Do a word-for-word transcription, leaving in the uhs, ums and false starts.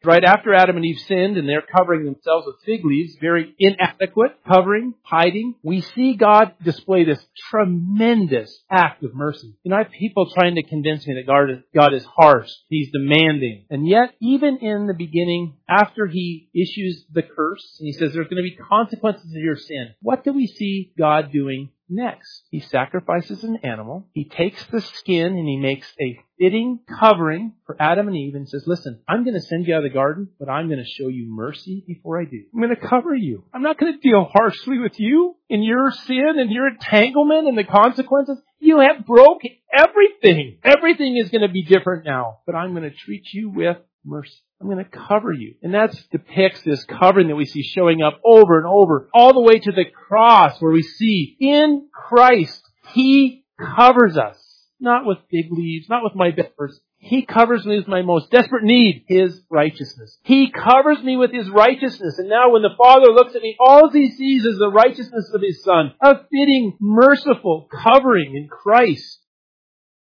Right after Adam and Eve sinned and they're covering themselves with fig leaves, very inadequate covering, hiding, we see God display this tremendous act of mercy. You know, I have people trying to convince me that God is, God is harsh. He's demanding. And yet, even in the beginning, after He issues the curse, and He says there's going to be consequences of your sin, what do we see God doing next? He sacrifices an animal. He takes the skin and He makes a fitting covering for Adam and Eve and says, listen, I'm going to send you out of the garden, but I'm going to show you mercy before I do. I'm going to cover you. I'm not going to deal harshly with you in your sin and your entanglement and the consequences. You have broke everything. Everything is going to be different now, but I'm going to treat you with mercy. I'm going to cover you. And that depicts this covering that we see showing up over and over, all the way to the cross where we see in Christ, He covers us. Not with fig leaves, not with my efforts. He covers me with my most desperate need, His righteousness. He covers me with His righteousness. And now when the Father looks at me, all He sees is the righteousness of His Son. A fitting, merciful covering in Christ.